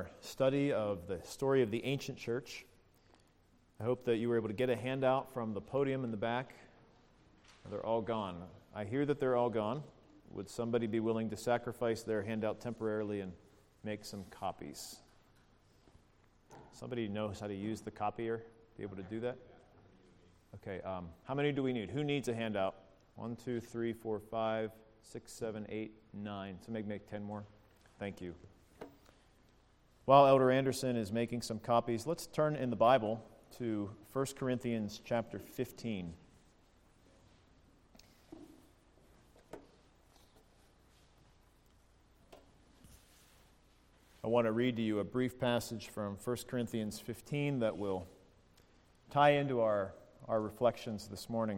our study of the story of the ancient church. I hope that you were able to get a handout from the podium in the back. They're all gone. I hear that they're all gone. Would somebody be willing to sacrifice their handout temporarily and make some copies? Somebody knows how to use the copier? Be able to do that? Okay, how many do we need? Who needs a handout? 1, 2, 3, 4, 5, 6, 7, 8, 9. So make 10 more. Thank you. While Elder Anderson is making some copies, let's turn in the Bible to 1 Corinthians chapter 15. I want to read to you a brief passage from 1 Corinthians 15 that will tie into our reflections this morning.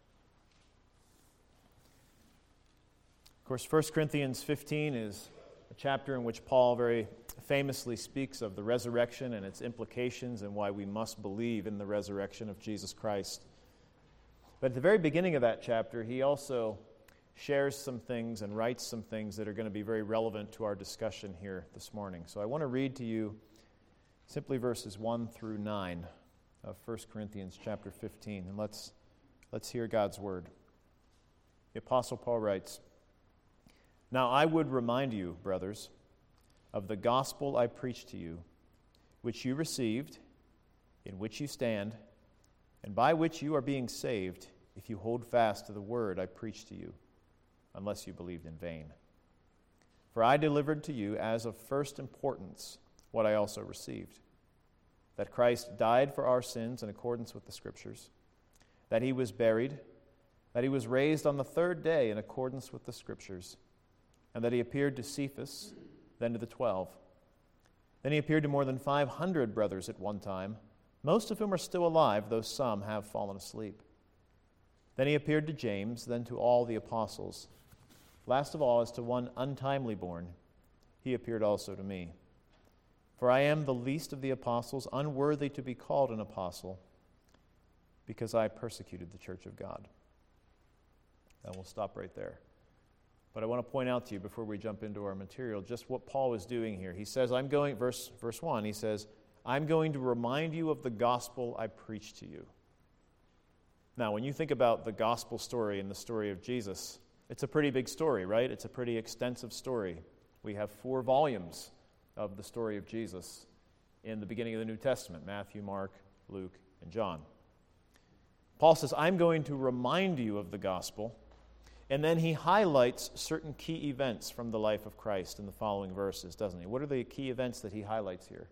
Of course, 1 Corinthians 15 is a chapter in which Paul very famously speaks of the resurrection and its implications and why we must believe in the resurrection of Jesus Christ. But at the very beginning of that chapter, he also shares some things and writes some things that are going to be very relevant to our discussion here this morning. So I want to read to you simply verses 1 through 9 of 1 Corinthians chapter 15. And let's hear God's word. The Apostle Paul writes, "Now I would remind you, brothers, of the gospel I preached to you, which you received, in which you stand, and by which you are being saved, if you hold fast to the word I preached to you, unless you believed in vain. For I delivered to you as of first importance what I also received, that Christ died for our sins in accordance with the Scriptures, that he was buried, that he was raised on the third day in accordance with the Scriptures, and that he appeared to Cephas, then to the 12. Then he appeared to more than 500 brothers at one time, most of whom are still alive, though some have fallen asleep. Then he appeared to James, then to all the apostles. Last of all, as to one untimely born, he appeared also to me. For I am the least of the apostles, unworthy to be called an apostle, because I persecuted the church of God." And we'll stop right there. But I want to point out to you before we jump into our material just what Paul is doing here. He says, verse 1, he says, "I'm going to remind you of the gospel I preached to you." Now, when you think about the gospel story and the story of Jesus, it's a pretty big story, right? It's a pretty extensive story. We have 4 volumes of the story of Jesus in the beginning of the New Testament: Matthew, Mark, Luke, and John. Paul says, "I'm going to remind you of the gospel," and then he highlights certain key events from the life of Christ in the following verses, doesn't he? What are the key events that he highlights here?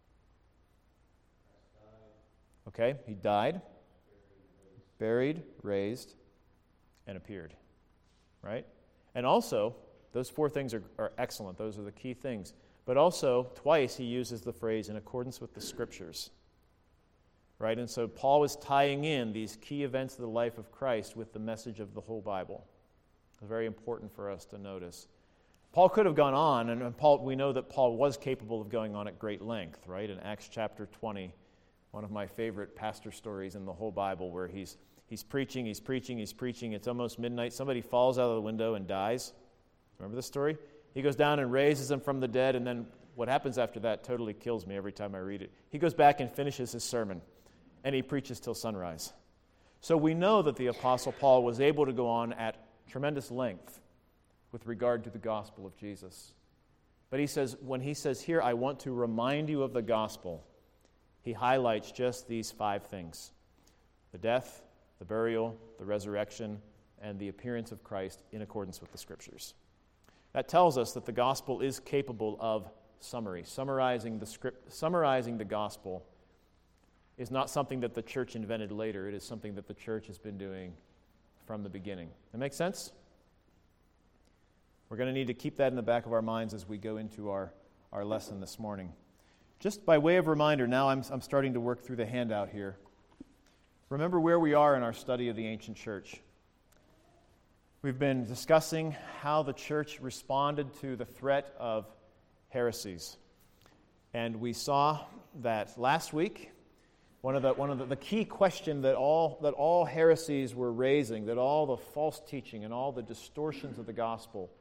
Okay, he died, buried, raised, and appeared. Right? And also, those 4 things are excellent. Those are the key things. But also, twice he uses the phrase "in accordance with the Scriptures." Right? And so Paul is tying in these key events of the life of Christ with the message of the whole Bible. It's very important for us to notice. Paul could have gone on, and we know that Paul was capable of going on at great length, right? In Acts chapter 20, one of my favorite pastor stories in the whole Bible, where he's preaching. It's almost midnight. Somebody falls out of the window and dies. Remember this story? He goes down and raises them from the dead, and then what happens after that totally kills me every time I read it. He goes back and finishes his sermon, and he preaches till sunrise. So we know that the Apostle Paul was able to go on at tremendous length with regard to the gospel of Jesus. But when he says here, "I want to remind you of the gospel," he highlights just these 5 things: the death, the burial, the resurrection, and the appearance of Christ in accordance with the Scriptures. That tells us that the gospel is capable of summary. Summarizing the gospel is not something that the church invented later. It is something that the church has been doing from the beginning. That make sense? We're going to need to keep that in the back of our minds as we go into our lesson this morning. Just by way of reminder, now I'm starting to work through the handout here. Remember where we are in our study of the ancient church. We've been discussing how the church responded to the threat of heresies. And we saw that last week, one of the key question that all heresies were raising, that all the false teaching and all the distortions of the gospel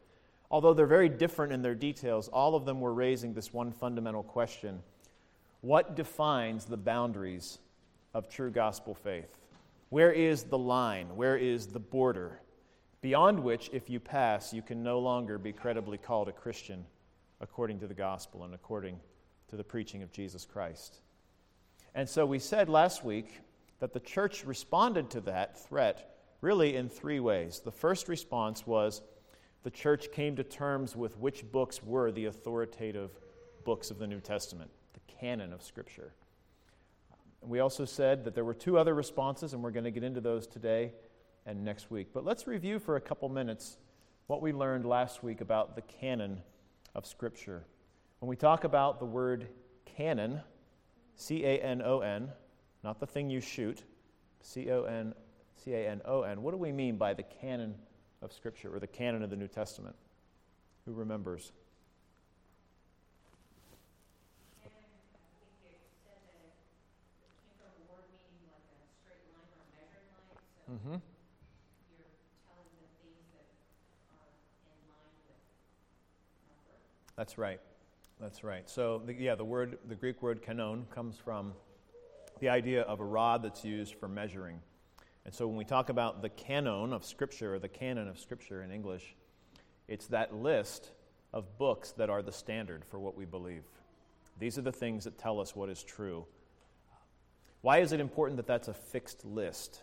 Although they're very different in their details, all of them were raising this one fundamental question: what defines the boundaries of true gospel faith? Where is the line? Where is the border beyond which, if you pass, you can no longer be credibly called a Christian according to the gospel and according to the preaching of Jesus Christ? And so we said last week that the church responded to that threat really in three ways. The first response was the church came to terms with which books were the authoritative books of the New Testament, the canon of Scripture. We also said that there were two other responses, and we're going to get into those today and next week. But let's review for a couple minutes what we learned last week about the canon of Scripture. When we talk about the word canon, C-A-N-O-N, not the thing you shoot, C-O-N-C-A-N-O-N, what do we mean by the canon of Scripture, or the canon of the New Testament? Who remembers? Mm-hmm. You're telling the things that are in line with number. That's right. That's right. So, the Greek word kanon comes from the idea of a rod that's used for measuring. And so when we talk about the canon of Scripture, or the canon of Scripture in English, it's that list of books that are the standard for what we believe. These are the things that tell us what is true. Why is it important that that's a fixed list?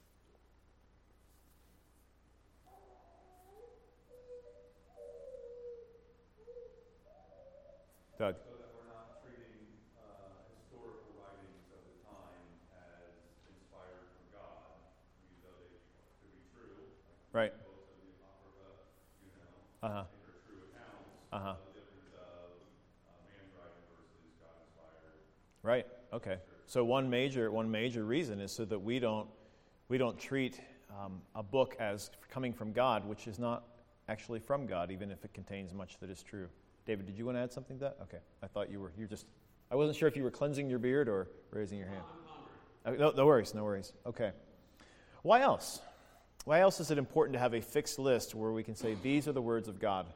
Doug? So that we're not treating historical writings of the time as inspired from God, even though they could be true. Right. Books of the Apocrypha, Uh-huh. I think are true accounts. Uh-huh. The difference of man's writing versus God-inspired. Right. Okay. So one major reason is so that we don't treat a book as coming from God, which is not actually from God, even if it contains much that is true. David, did you want to add something to that? Okay. I thought you just, I wasn't sure if you were cleansing your beard or raising your hand. I'm No worries. Okay. Why else? Why else is it important to have a fixed list where we can say, these are the words of God?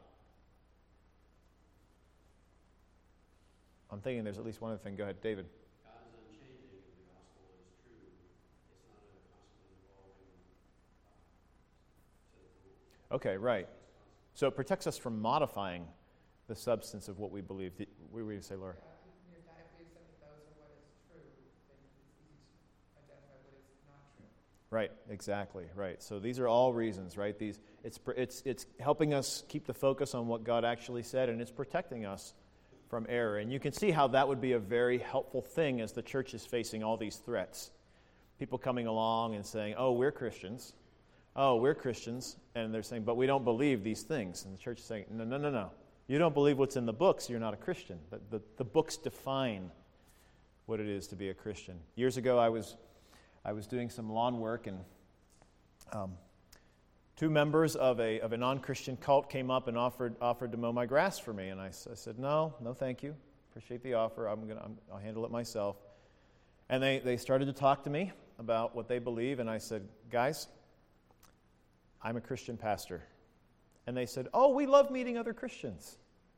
I'm thinking there's at least one other thing. Go ahead, David. God is unchanging, and the gospel is true. It's not a constantly evolving set of rules. Okay, right. So it protects us from modifying the substance of what we believe. What were you say, Laura? If we accept that those are what is true, then it's easy to identify what is not true. Right, exactly, right. So these are all reasons, right? It's helping us keep the focus on what God actually said, and it's protecting us from error. And you can see how that would be a very helpful thing as the church is facing all these threats. People coming along and saying, oh, we're Christians. And they're saying, but we don't believe these things. And the church is saying, no. You don't believe what's in the books, you're not a Christian. The books define what it is to be a Christian. Years ago, I was doing some lawn work, and two members of a non-Christian cult came up and offered to mow my grass for me. And I said, no, thank you. Appreciate the offer. I'll handle it myself. And they started to talk to me about what they believe, and I said, guys, I'm a Christian pastor. And they said, oh, we love meeting other Christians.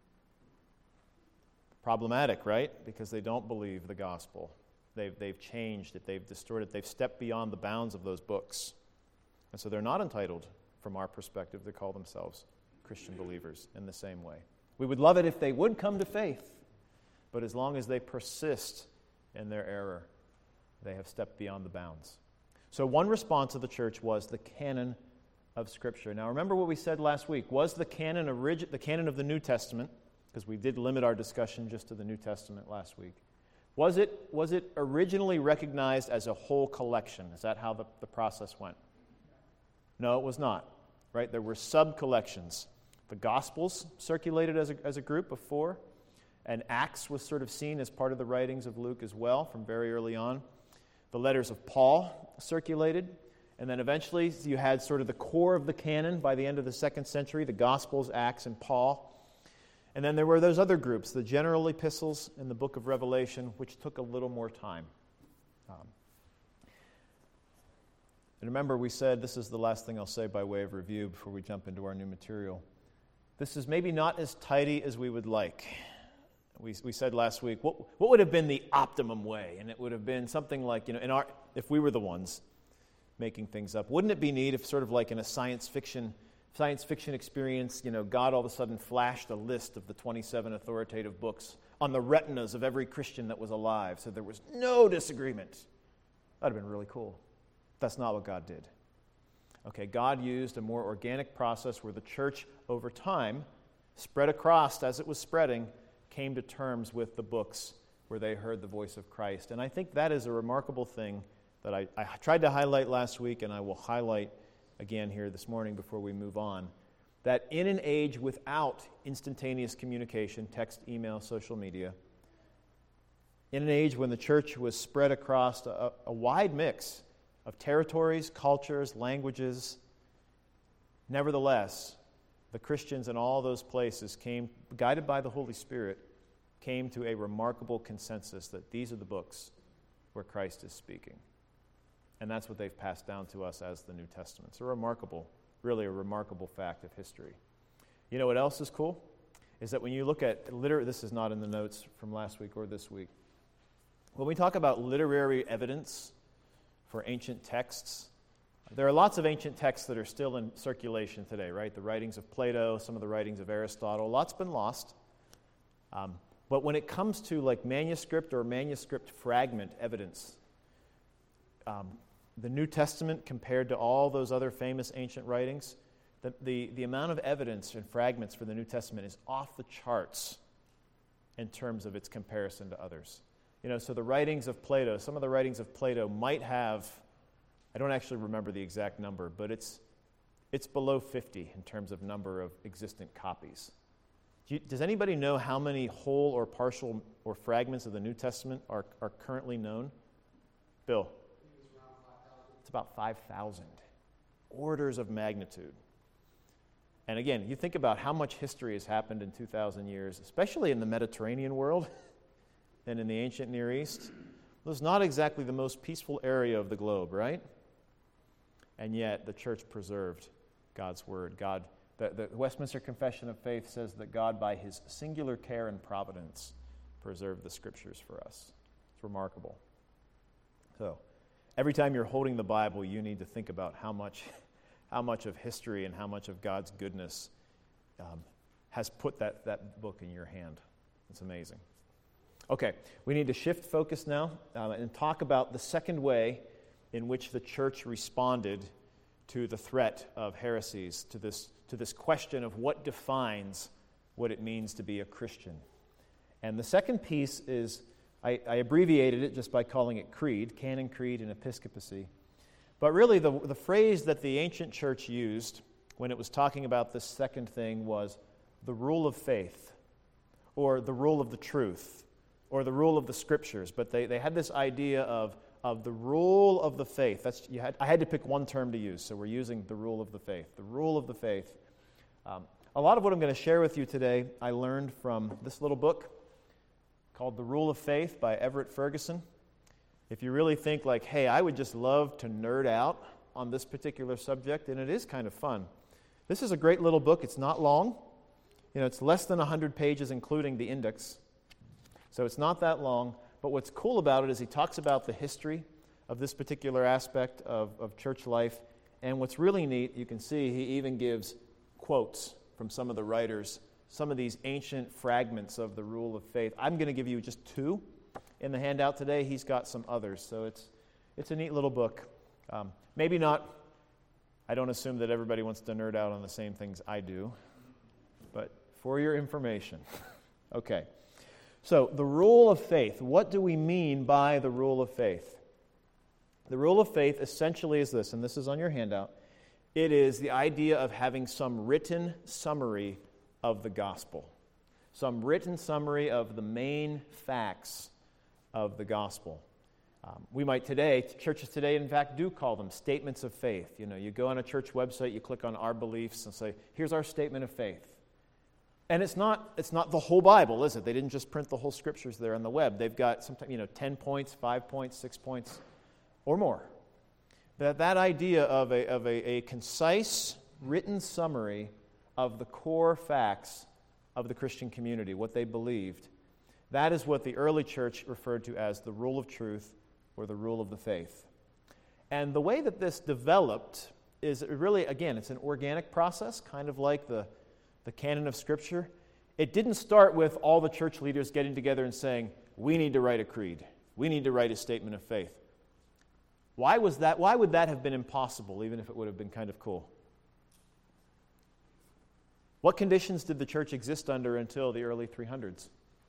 Problematic, right? Because they don't believe the gospel. They've changed it. They've distorted it. They've stepped beyond the bounds of those books. And so they're not entitled, from our perspective, to call themselves Christian believers in the same way. We would love it if they would come to faith. But as long as they persist in their error, they have stepped beyond the bounds. So one response of the church was the canon of Scripture. Now remember what we said last week. Was the canon the canon of the New Testament, because we did limit our discussion just to the New Testament last week, was it originally recognized as a whole collection? Is that how the process went? No, it was not. Right? There were sub-collections. The Gospels circulated as a group of four, and Acts was sort of seen as part of the writings of Luke as well from very early on. The letters of Paul circulated. And then eventually you had sort of the core of the canon by the end of the 2nd century, the Gospels, Acts, and Paul. And then there were those other groups, the general epistles and the book of Revelation, which took a little more time. And remember, we said, this is the last thing I'll say by way of review before we jump into our new material. This is maybe not as tidy as we would like. We said last week, what would have been the optimum way? And it would have been something like, if we were the ones making things up, wouldn't it be neat if sort of like in a science fiction experience, God all of a sudden flashed a list of the 27 authoritative books on the retinas of every Christian that was alive, so there was no disagreement. That would have been really cool. That's not what God did. Okay, God used a more organic process where the church, over time, spread across as it was spreading, came to terms with the books where they heard the voice of Christ. And I think that is a remarkable thing that I tried to highlight last week, and I will highlight again here this morning before we move on, that in an age without instantaneous communication, text, email, social media, in an age when the church was spread across a wide mix of territories, cultures, languages, nevertheless, the Christians in all those places came, guided by the Holy Spirit, came to a remarkable consensus that these are the books where Christ is speaking. And that's what they've passed down to us as the New Testament. It's really a remarkable fact of history. You know what else is cool? Is that when you look at, this is not in the notes from last week or this week, when we talk about literary evidence for ancient texts, there are lots of ancient texts that are still in circulation today, right? The writings of Plato, some of the writings of Aristotle, lots been lost. But when it comes to like manuscript or manuscript fragment evidence, the New Testament compared to all those other famous ancient writings, the amount of evidence and fragments for the New Testament is off the charts in terms of its comparison to others. So the writings of Plato, some of the writings of Plato might have, I don't actually remember the exact number, but it's below 50 in terms of number of existent copies. Does anybody know how many whole or partial or fragments of the New Testament are currently known? Bill? It's about 5,000. Orders of magnitude. And again, you think about how much history has happened in 2,000 years, especially in the Mediterranean world and in the ancient Near East. It was not exactly the most peaceful area of the globe, right? And yet the church preserved God's word. The Westminster Confession of Faith says that God, by his singular care and providence, preserved the scriptures for us. It's remarkable. So, every time you're holding the Bible, you need to think about how much of history and how much of God's goodness has put that book in your hand. It's amazing. Okay, we need to shift focus now and talk about the second way in which the church responded to the threat of heresies, to this question of what defines what it means to be a Christian. And the second piece is, I abbreviated it just by calling it creed, canon creed and episcopacy. But really the phrase that the ancient church used when it was talking about this second thing was the rule of faith, or the rule of the truth, or the rule of the scriptures. But they had this idea of the rule of the faith. I had to pick one term to use, so we're using the rule of the faith. The rule of the faith. A lot of what I'm going to share with you today, I learned from this little book called The Rule of Faith by Everett Ferguson. If you really think like, hey, I would just love to nerd out on this particular subject, and it is kind of fun. This is a great little book. It's not long. It's less than 100 pages, including the index. So it's not that long. But what's cool about it is he talks about the history of this particular aspect of church life. And what's really neat, you can see he even gives quotes from some of the writers, some of these ancient fragments of the rule of faith. I'm going to give you just two in the handout today. He's got some others. So it's a neat little book. Maybe not, I don't assume that everybody wants to nerd out on the same things I do, but for your information. Okay. So, the rule of faith. What do we mean by the rule of faith? The rule of faith essentially is this, and this is on your handout. It is the idea of having some written summary of the gospel. Some written summary of the main facts of the gospel. Churches today, in fact, do call them statements of faith. You go on a church website, you click on our beliefs and say, here's our statement of faith. And it's not the whole Bible, is it? They didn't just print the whole scriptures there on the web. They've got sometimes 10 points, 5 points, 6 points, or more. That idea of a concise written summary of the core facts of the Christian community, what they believed. That is what the early church referred to as the rule of truth or the rule of the faith. And the way that this developed is really, again, it's an organic process, kind of like the canon of Scripture. It didn't start with all the church leaders getting together and saying, we need to write a creed. We need to write a statement of faith. Why was that? Why would that have been impossible, even if it would have been kind of cool? What conditions did the church exist under until the early 300s?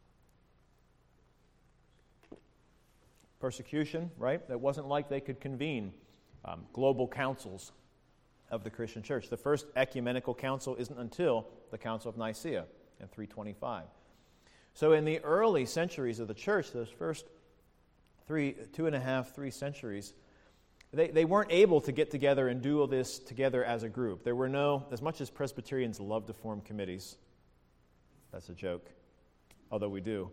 Persecution, right? It wasn't like they could convene global councils of the Christian church. The first ecumenical council isn't until the Council of Nicaea in 325. So in the early centuries of the church, those first 3 centuries, they weren't able to get together and do all this together as a group. There were no, as much as Presbyterians love to form committees, that's a joke, although we do.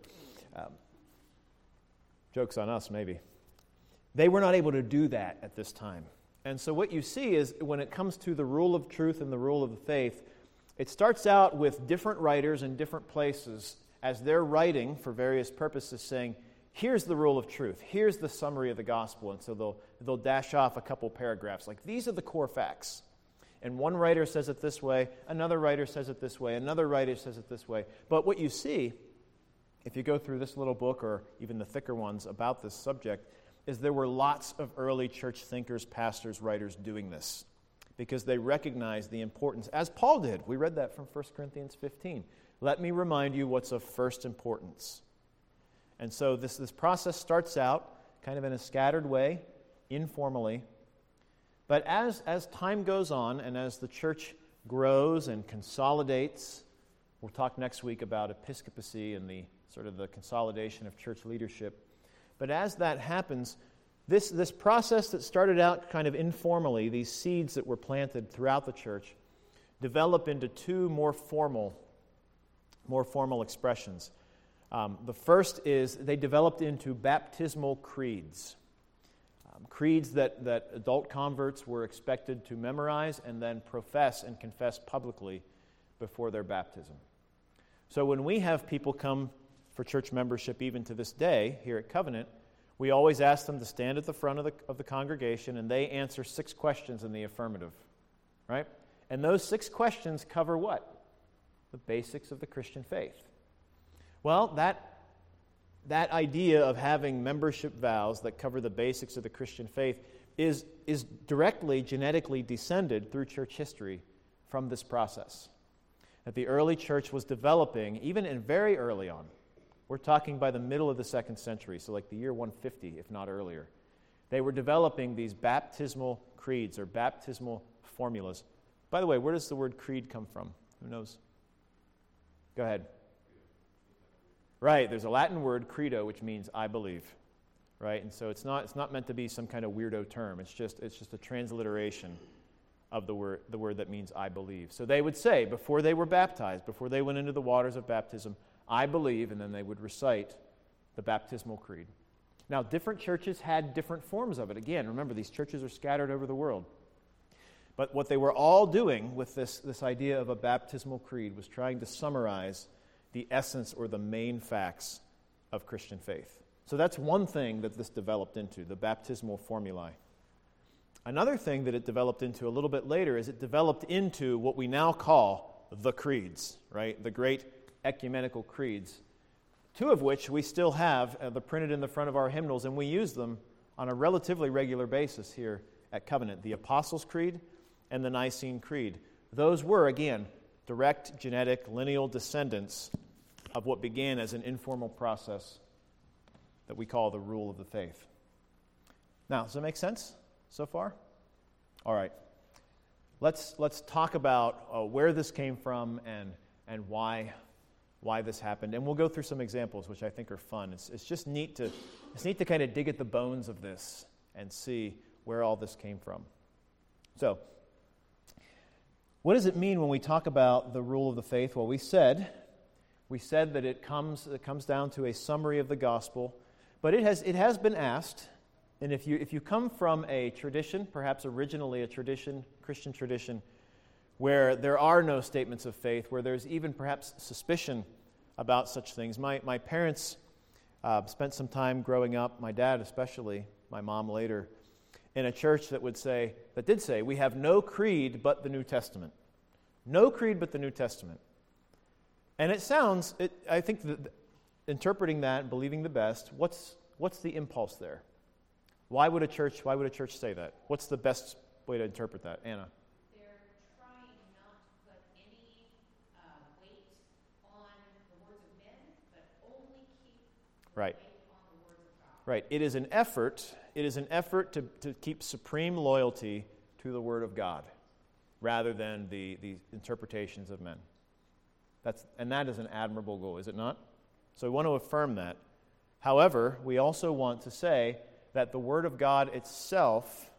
Joke's on us, maybe. They were not able to do that at this time. And so what you see is when it comes to the rule of truth and the rule of the faith, it starts out with different writers in different places as they're writing for various purposes saying, here's the rule of truth, here's the summary of the gospel. And so they'll dash off a couple paragraphs like, these are the core facts. And one writer says it this way, another writer says it this way, another writer says it this way. But what you see, if you go through this little book or even the thicker ones about this subject, is there were lots of early church thinkers, pastors, writers doing this because they recognized the importance, as Paul did. We read that from 1 Corinthians 15. Let me remind you what's of first importance. And so this process starts out kind of in a scattered way, informally. But as time goes on and as the church grows and consolidates, we'll talk next week about episcopacy and the sort of the consolidation of church leadership. But as that happens, this process that started out kind of informally, these seeds that were planted throughout the church, develop into two more formal expressions. The first is they developed into baptismal creeds. Creeds that adult converts were expected to memorize and then profess and confess publicly before their baptism. So when we have people come for church membership even to this day here at Covenant, we always ask them to stand at the front of the congregation and they answer 6 questions in the affirmative, right? And those 6 questions cover what? The basics of the Christian faith. Well, that idea of having membership vows that cover the basics of the Christian faith is directly genetically descended through church history from this process. That the early church was developing, even in very early on. We're talking by the middle of the 2nd century, so like the year 150, if not earlier. They were developing these baptismal creeds or baptismal formulas. By the way, where does the word creed come from? Who knows? Go ahead. Right, there's a Latin word, credo, which means I believe. Right? And so it's not meant to be some kind of weirdo term. It's just a transliteration of the word that means I believe. So they would say, before they were baptized, before they went into the waters of baptism, I believe, and then they would recite the baptismal creed. Now, different churches had different forms of it. Again, remember, these churches are scattered over the world. But what they were all doing with this idea of a baptismal creed was trying to summarize the essence or the main facts of Christian faith. So that's one thing that this developed into, the baptismal formulae. Another thing that it developed into a little bit later is it developed into what we now call the creeds, right? The great ecumenical creeds, 2 of which we still have they're printed in the front of our hymnals, and we use them on a relatively regular basis here at Covenant, the Apostles' Creed and the Nicene Creed. Those were, again, direct genetic lineal descendants of what began as an informal process that we call the rule of the faith. Now, does that make sense so far? All right. Let's talk about where this came from and why this happened, and we'll go through some examples, which I think are fun. It's just neat to kind of dig at the bones of this and see where all this came from. So, what does it mean when we talk about the rule of the faith? Well, we said that it comes down to a summary of the gospel, but it has been asked, and if you come from a tradition, perhaps originally a tradition, Christian tradition, where there are no statements of faith, where there's even perhaps suspicion about such things. My parents spent some time growing up, my dad especially, my mom later, in a church that did say, we have no creed but the New Testament. No creed but the New Testament. And I think that interpreting that and believing the best, what's the impulse there? Why would a church say that? What's the best way to interpret that? Anna? They're trying not to put any weight on the words of men, but only keep Right. weight on the words of God. Right. It is an effort to keep supreme loyalty to the Word of God rather than the interpretations of men. That is an admirable goal, is it not? So we want to affirm that. However, we also want to say that the Word of God itself,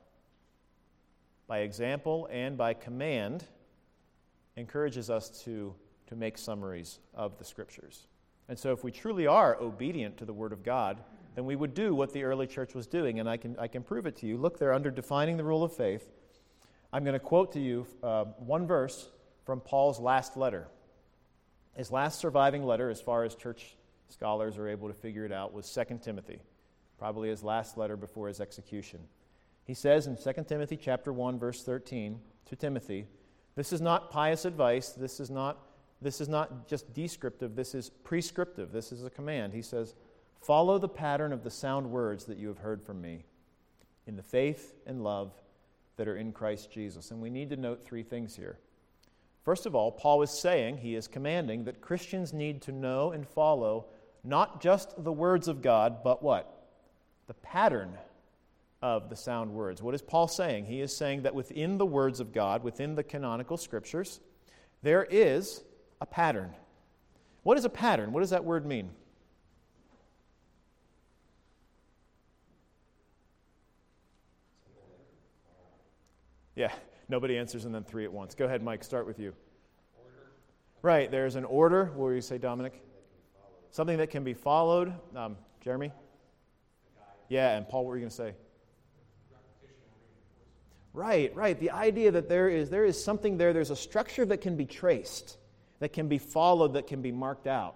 by example and by command, encourages us to make summaries of the Scriptures. And so if we truly are obedient to the Word of God, then we would do what the early church was doing, and I can prove it to you. Look there under defining the rule of faith. I'm going to quote to you one verse from Paul's last letter. His last surviving letter, as far as church scholars are able to figure it out, was 2 Timothy, probably his last letter before his execution. He says in 2 Timothy chapter 1, verse 13, to Timothy, this is not pious advice, this is not just descriptive, this is prescriptive, this is a command. He says, follow the pattern of the sound words that you have heard from me in the faith and love that are in Christ Jesus. And we need to note three things here. First of all, Paul is saying, he is commanding, that Christians need to know and follow not just the words of God, but what? The pattern of the sound words. What is Paul saying? He is saying that within the words of God, within the canonical Scriptures, there is a pattern. What is a pattern? What does that word mean? Yeah, nobody answers and then three at once. Go ahead, Mike, start with you. Order. Right, there's an order. What were you say, Dominic? Something that can be followed. Jeremy? Yeah, and Paul, what were you going to say? Right. The idea that there is something there, there's a structure that can be traced, that can be followed, that can be marked out.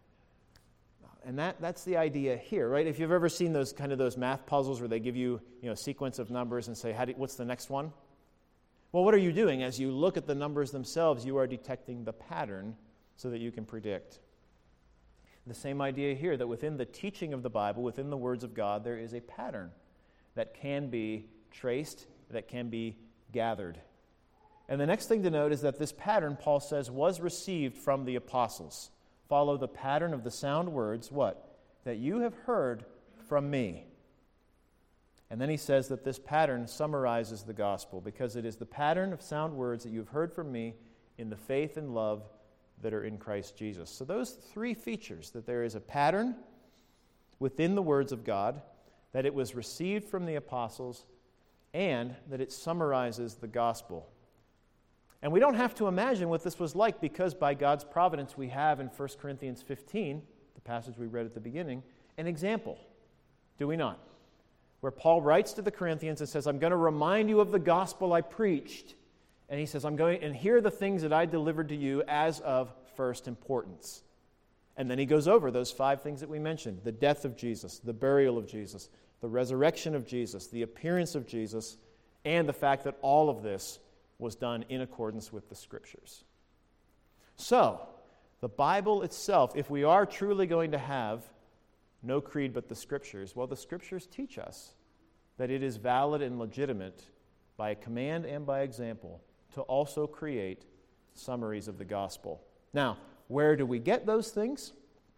And that's the idea here, right? If you've ever seen those math puzzles where they give you, a sequence of numbers and say, what's the next one? Well, what are you doing? As you look at the numbers themselves, you are detecting the pattern so that you can predict. The same idea here, that within the teaching of the Bible, within the words of God, there is a pattern that can be traced, that can be gathered. And the next thing to note is that this pattern, Paul says, was received from the apostles. Follow the pattern of the sound words, what? That you have heard from me. And then he says that this pattern summarizes the gospel, because it is the pattern of sound words that you have heard from me in the faith and love that are in Christ Jesus. So those three features, that there is a pattern within the words of God, that it was received from the apostles, and that it summarizes the gospel. And we don't have to imagine what this was like, because by God's providence we have in 1 Corinthians 15, the passage we read at the beginning, an example. Do we not? Where Paul writes to the Corinthians and says, I'm going to remind you of the gospel I preached. And he says, and here are the things that I delivered to you as of first importance. And then he goes over those 5 things that we mentioned: the death of Jesus, the burial of Jesus, the resurrection of Jesus, the appearance of Jesus, and the fact that all of this was done in accordance with the Scriptures. So, the Bible itself, if we are truly going to have no creed but the Scriptures, well, the Scriptures teach us that it is valid and legitimate, by command and by example, to also create summaries of the gospel. Now, where do we get those things?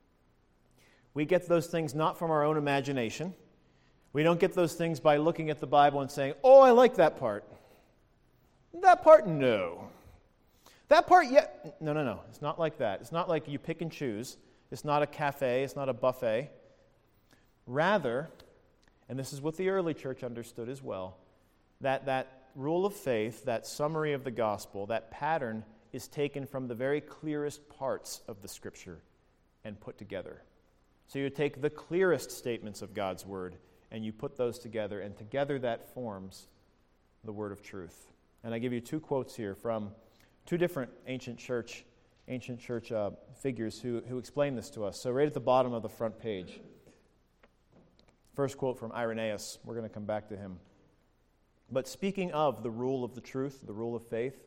We get those things not from our own imagination. We don't get those things by looking at the Bible and saying, oh, I like that part. That part, no. That part, yeah. No. It's not like that. It's not like you pick and choose. It's not a cafe. It's not a buffet. Rather, and this is what the early church understood as well, that rule of faith, that summary of the gospel, that pattern is taken from the very clearest parts of the Scripture and put together. So you take the clearest statements of God's Word and you put those together, and together that forms the Word of truth. And I give you 2 quotes here from two different ancient church figures who explain this to us. So right at the bottom of the front page, first quote from Irenaeus. We're going to come back to him. But speaking of the rule of the truth, the rule of faith,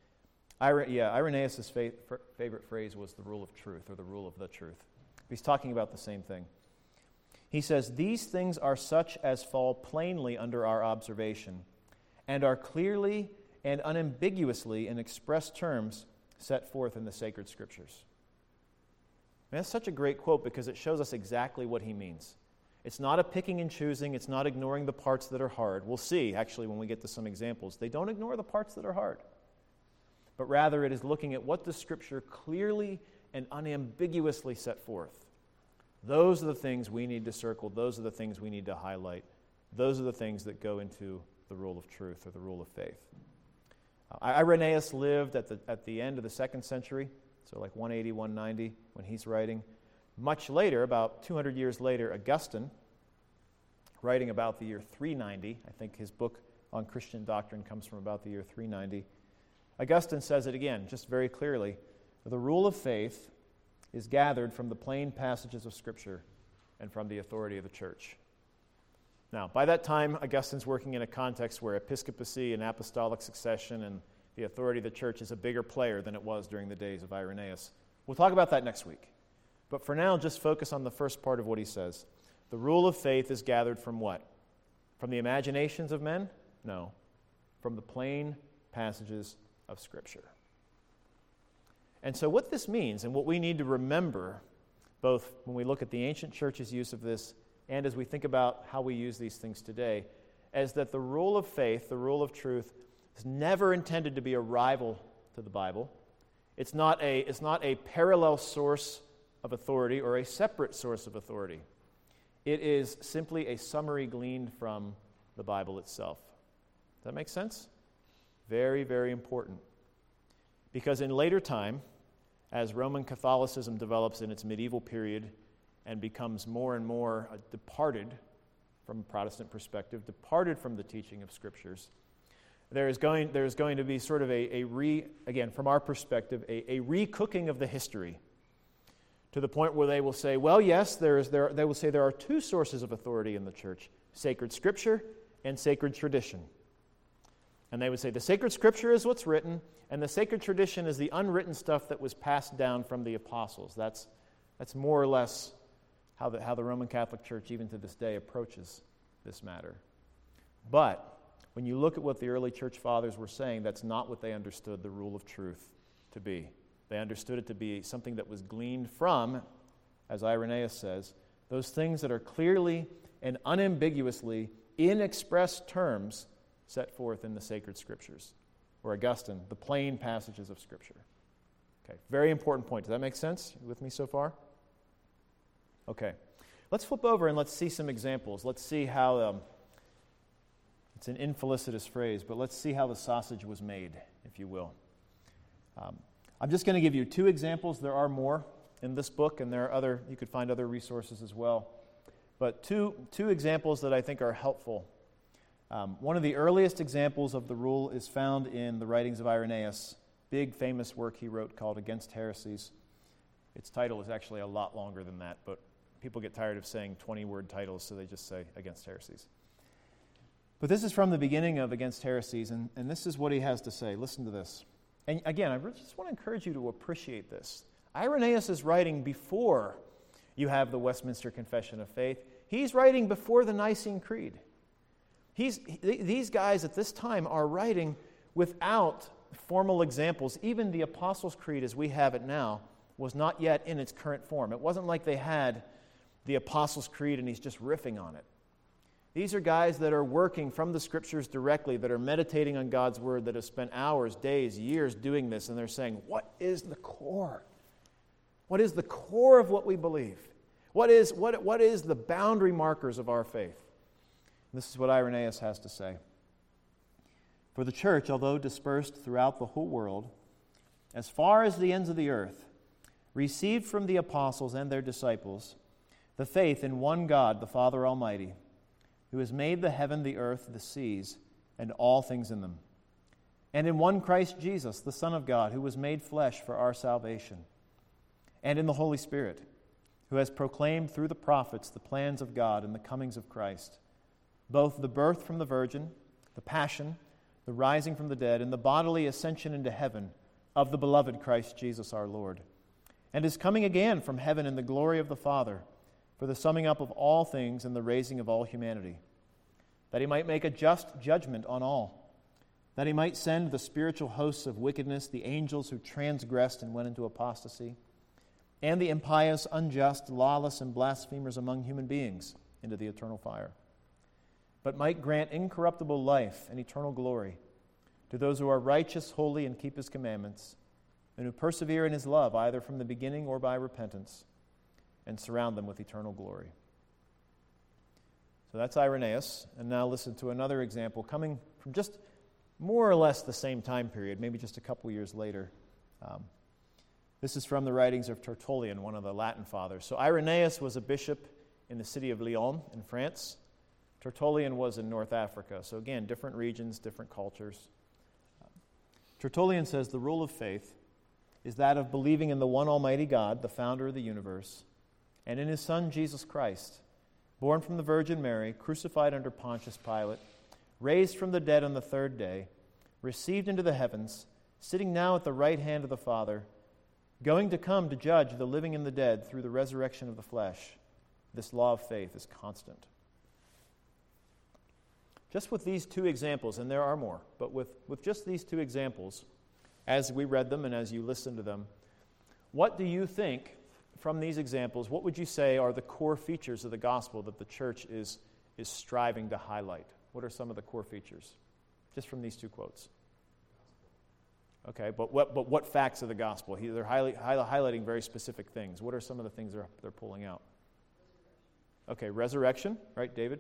Irenaeus' favorite phrase was the rule of truth, or the rule of the truth. He's talking about the same thing. He says, "These things are such as fall plainly under our observation, and are clearly and unambiguously in express terms set forth in the sacred Scriptures." And that's such a great quote because it shows us exactly what he means. It's not a picking and choosing. It's not ignoring the parts that are hard. We'll see, actually, when we get to some examples. They don't ignore the parts that are hard. But rather, it is looking at what the Scripture clearly and unambiguously set forth. Those are the things we need to circle. Those are the things we need to highlight. Those are the things that go into the rule of truth, or the rule of faith. Irenaeus lived at the end of the 2nd century, so like 180, 190, when he's writing. Much later, about 200 years later, Augustine, writing about the year 390, I think his book on Christian doctrine comes from about the year 390, Augustine says it again, just very clearly. The rule of faith is gathered from the plain passages of Scripture and from the authority of the church. Now, by that time, Augustine's working in a context where episcopacy and apostolic succession and the authority of the church is a bigger player than it was during the days of Irenaeus. We'll talk about that next week. But for now, just focus on the first part of what he says. The rule of faith is gathered from what? From the imaginations of men? No. From the plain passages of Scripture. And so what this means, and what we need to remember, both when we look at the ancient church's use of this and as we think about how we use these things today, is that the rule of faith, the rule of truth, is never intended to be a rival to the Bible. It's not a parallel source of authority or a separate source of authority. It is simply a summary gleaned from the Bible itself. Does that make sense? Very, very important. Because in later time, as Roman Catholicism develops in its medieval period and becomes more and more departed from a Protestant perspective, departed from the teaching of Scriptures, there is going to be sort of again, from our perspective, a recooking of the history to the point where they will say, well, yes, they will say there are two sources of authority in the church, sacred Scripture and sacred tradition. And they would say the sacred Scripture is what's written, and the sacred tradition is the unwritten stuff that was passed down from the apostles. That's more or less how the Roman Catholic Church, even to this day, approaches this matter. But when you look at what the early church fathers were saying, that's not what they understood the rule of truth to be. They understood it to be something that was gleaned from, as Irenaeus says, those things that are clearly and unambiguously, in express terms, set forth in the sacred Scriptures. Or Augustine, the plain passages of Scripture. Okay, very important point. Does that make sense? You with me so far? Okay. Let's flip over and let's see some examples. Let's see how, it's an infelicitous phrase, but let's see how the sausage was made, if you will. I'm just going to give you two examples. There are more in this book, and there are you could find other resources as well. But two examples that I think are helpful. One of the earliest examples of the rule is found in the writings of Irenaeus, big famous work he wrote called Against Heresies. Its title is actually a lot longer than that, but people get tired of saying 20-word titles, so they just say Against Heresies. But this is from the beginning of Against Heresies, and this is what he has to say. Listen to this. And again, I just want to encourage you to appreciate this. Irenaeus is writing before you have the Westminster Confession of Faith. He's writing before the Nicene Creed. These guys at this time are writing without formal examples. Even the Apostles' Creed as we have it now was not yet in its current form. It wasn't like they had the Apostles' Creed and he's just riffing on it. These are guys that are working from the Scriptures directly, that are meditating on God's Word, that have spent hours, days, years doing this, and they're saying, what is the core? What is the core of what we believe? What is the boundary markers of our faith? This is what Irenaeus has to say. For the church, although dispersed throughout the whole world, as far as the ends of the earth, received from the apostles and their disciples the faith in one God, the Father Almighty, who has made the heaven, the earth, the seas, and all things in them, and in one Christ Jesus, the Son of God, who was made flesh for our salvation, and in the Holy Spirit, who has proclaimed through the prophets the plans of God and the comings of Christ, both the birth from the Virgin, the passion, the rising from the dead, and the bodily ascension into heaven of the beloved Christ Jesus our Lord, and his coming again from heaven in the glory of the Father, for the summing up of all things and the raising of all humanity, that he might make a just judgment on all, that he might send the spiritual hosts of wickedness, the angels who transgressed and went into apostasy, and the impious, unjust, lawless, and blasphemers among human beings into the eternal fire, but might grant incorruptible life and eternal glory to those who are righteous, holy, and keep his commandments, and who persevere in his love, either from the beginning or by repentance, and surround them with eternal glory. So that's Irenaeus. And now listen to another example coming from just more or less the same time period, maybe just a couple years later. This is from the writings of Tertullian, one of the Latin fathers. So Irenaeus was a bishop in the city of Lyon in France. Tertullian was in North Africa. So again, different regions, different cultures. Tertullian says the rule of faith is that of believing in the one Almighty God, the founder of the universe, and in his Son Jesus Christ, born from the Virgin Mary, crucified under Pontius Pilate, raised from the dead on the third day, received into the heavens, sitting now at the right hand of the Father, going to come to judge the living and the dead through the resurrection of the flesh. This law of faith is constant. Just with these two examples, and there are more, but with just these two examples, as we read them and as you listen to them, what do you think from these examples, what would you say are the core features of the gospel that the church is striving to highlight? What are some of the core features? Just from these two quotes. Okay, but what facts of the gospel? They're highlighting very specific things. What are some of the things they're pulling out? Okay, resurrection, right, David?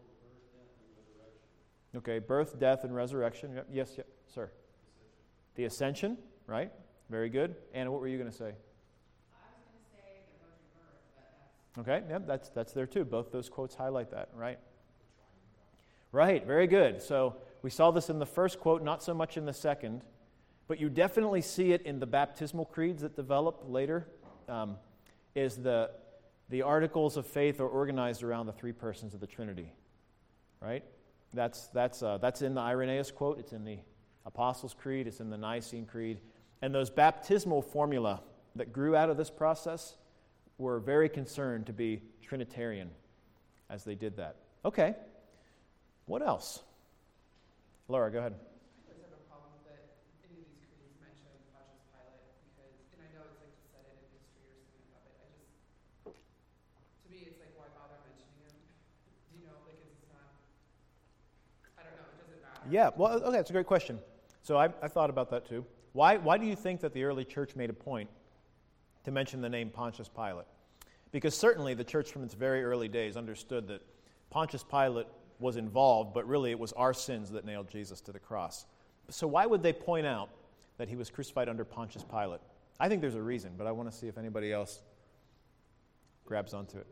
Okay, birth, death, and resurrection. Yes, sir. The ascension, right? Very good. Anna, what were you going to say? I was going to say the virgin birth, but that's... Okay, yeah, that's there too. Both those quotes highlight that, right? Right, very good. So we saw this in the first quote, not so much in the second, but you definitely see it in the baptismal creeds that develop later. Is the articles of faith are organized around the three persons of the Trinity, right? That's in the Irenaeus quote. It's in the Apostles' Creed. It's in the Nicene Creed. And those baptismal formula that grew out of this process were very concerned to be Trinitarian as they did that. Okay. What else? Laura, go ahead. I just have a problem that any of these creeds mention Pontius Pilate because, and I know it's like to set it in history or something about it. To me, it's like, why bother mentioning him? You know, like it's not, I don't know, it doesn't matter. Yeah, well, okay, that's a great question. So I thought about that too. Why do you think that the early church made a point to mention the name Pontius Pilate? Because certainly the church from its very early days understood that Pontius Pilate was involved, but really it was our sins that nailed Jesus to the cross. So why would they point out that he was crucified under Pontius Pilate? I think there's a reason, but I want to see if anybody else grabs onto it.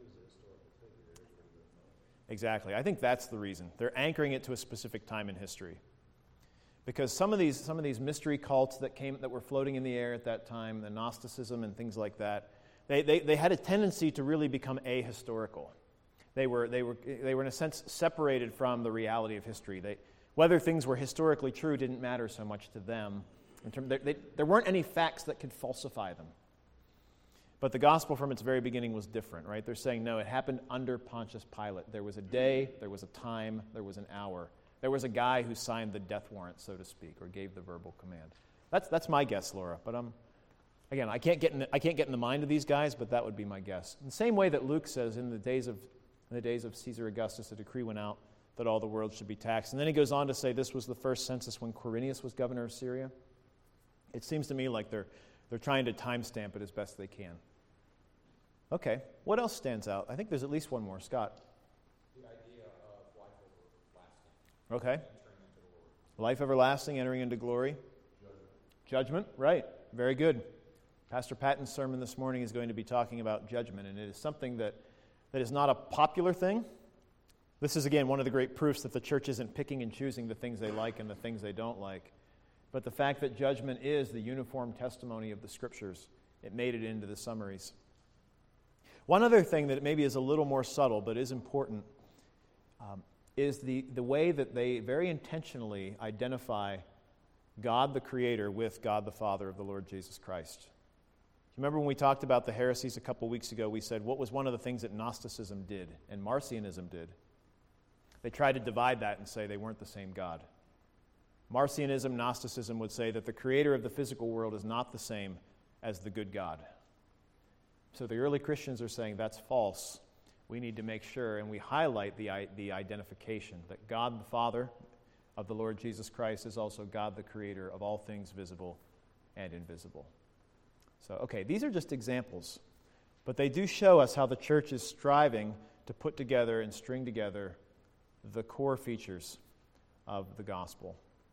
Exactly. I think that's the reason. They're anchoring it to a specific time in history. Because some of these mystery cults that were floating in the air at that time, the Gnosticism and things like that, they had a tendency to really become ahistorical. They were in a sense separated from the reality of history. Whether things were historically true didn't matter so much to them. There weren't any facts that could falsify them. But the gospel from its very beginning was different, right? They're saying, no, it happened under Pontius Pilate. There was a day, there was a time, there was an hour. There was a guy who signed the death warrant, so to speak, or gave the verbal command. That's my guess, Laura. But again, I can't get in the mind of these guys, but that would be my guess. In the same way that Luke says, in the days of Caesar Augustus, a decree went out that all the world should be taxed. And then he goes on to say this was the first census when Quirinius was governor of Syria. It seems to me like they're trying to timestamp it as best they can. Okay, what else stands out? I think there's at least one more. Scott. The idea of life everlasting. Okay. Life everlasting, entering into glory. Judgment, right. Very good. Pastor Patton's sermon this morning is going to be talking about judgment, and it is something that is not a popular thing. This is, again, one of the great proofs that the church isn't picking and choosing the things they like and the things they don't like. but the fact that judgment is the uniform testimony of the Scriptures, it made it into the summaries. One other thing that maybe is a little more subtle but is important is the way that they very intentionally identify God the Creator with God the Father of the Lord Jesus Christ. Do you remember when we talked about the heresies a couple weeks ago, we said what was one of the things that Gnosticism did and Marcionism did? They tried to divide that and say they weren't the same God. Marcionism, Gnosticism would say that the Creator of the physical world is not the same as the good God. So the early Christians are saying that's false. We need to make sure, and we highlight the identification that God the Father of the Lord Jesus Christ is also God the Creator of all things visible and invisible. So, okay, these are just examples, but they do show us how the church is striving to put together and string together the core features of the gospel.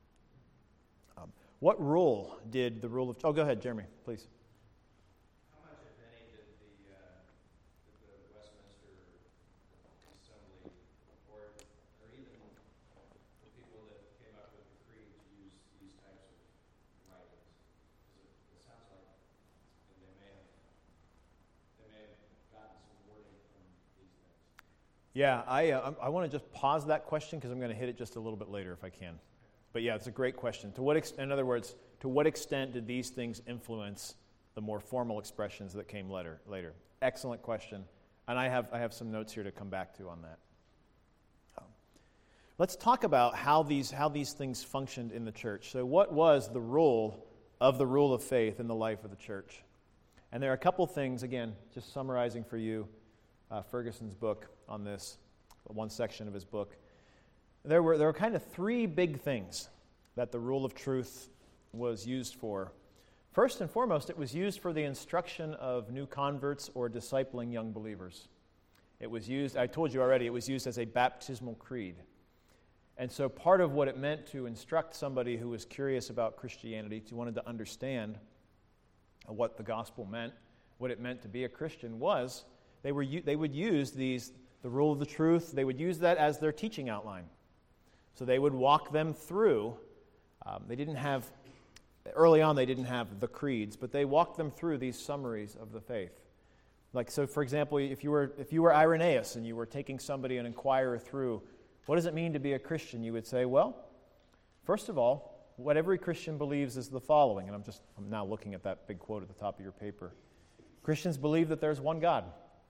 What role did the rule of... Oh, go ahead, Jeremy, please. How much, if any, did the Westminster Assembly, or even the people that came up with the creeds, use these types of writings? Because it sounds like they may have gotten some wording from these things. Yeah, I want to just pause that question because I'm going to hit it just a little bit later if I can. But yeah, it's a great question. In other words, to what extent did these things influence the more formal expressions that came later? Excellent question, and I have some notes here to come back to on that. Let's talk about how these things functioned in the church. So, what was the role of faith in the life of the church? And there are a couple things. Again, just summarizing for you, Ferguson's book on this, one section of his book. There were kind of three big things that the rule of truth was used for. First and foremost, it was used for the instruction of new converts or discipling young believers. It was used, I told you already, it was used as a baptismal creed. And so part of what it meant to instruct somebody who was curious about Christianity, who wanted to understand what the gospel meant, what it meant to be a Christian, was they would use the rule of the truth, they would use that as their teaching outline. So they would walk them through. Early on they didn't have the creeds, but they walked them through these summaries of the faith. Like, so for example, if you were Irenaeus and you were taking somebody, an inquirer, through, what does it mean to be a Christian? You would say, well, first of all, what every Christian believes is the following, and I'm now looking at that big quote at the top of your paper. Christians believe that there's one God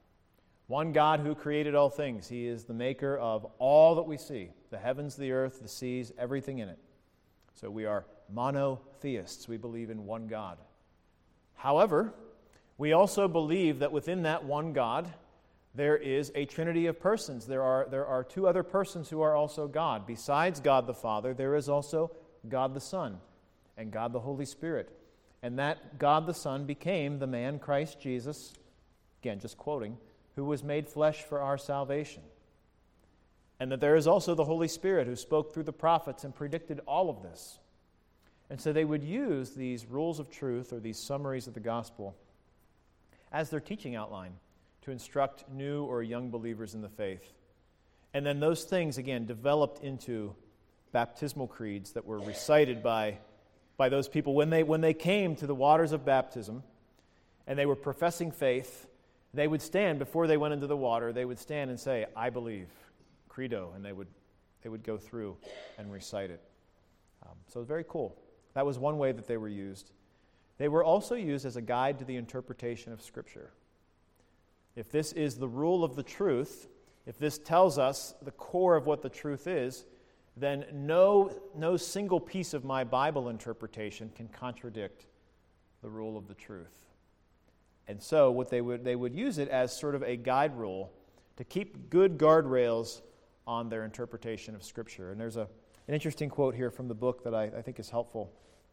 who created all things. He is the maker of all that we see, the heavens, the earth, the seas, everything in it. So we are monotheists. We believe in one God. However, we also believe that within that one God, there is a trinity of persons. There are two other persons who are also God. Besides God the Father, there is also God the Son and God the Holy Spirit. And that God the Son became the man Christ Jesus, again, just quoting, who was made flesh for our salvation. And that there is also the Holy Spirit who spoke through the prophets and predicted all of this. And so they would use these rules of truth or these summaries of the gospel as their teaching outline to instruct new or young believers in the faith. And then those things, again, developed into baptismal creeds that were recited by those people when they came to the waters of baptism and they were professing faith. They would stand before they went into the water. They would stand and say, "I believe," credo, and they would go through and recite it. So it was very cool. That was one way that they were used. They were also used as a guide to the interpretation of Scripture. If this is the rule of the truth, if this tells us the core of what the truth is, then no single piece of my Bible interpretation can contradict the rule of the truth. And so what they would use it as sort of a guide rule to keep good guardrails on their interpretation of Scripture. And there's an interesting quote here from the book that I think is helpful,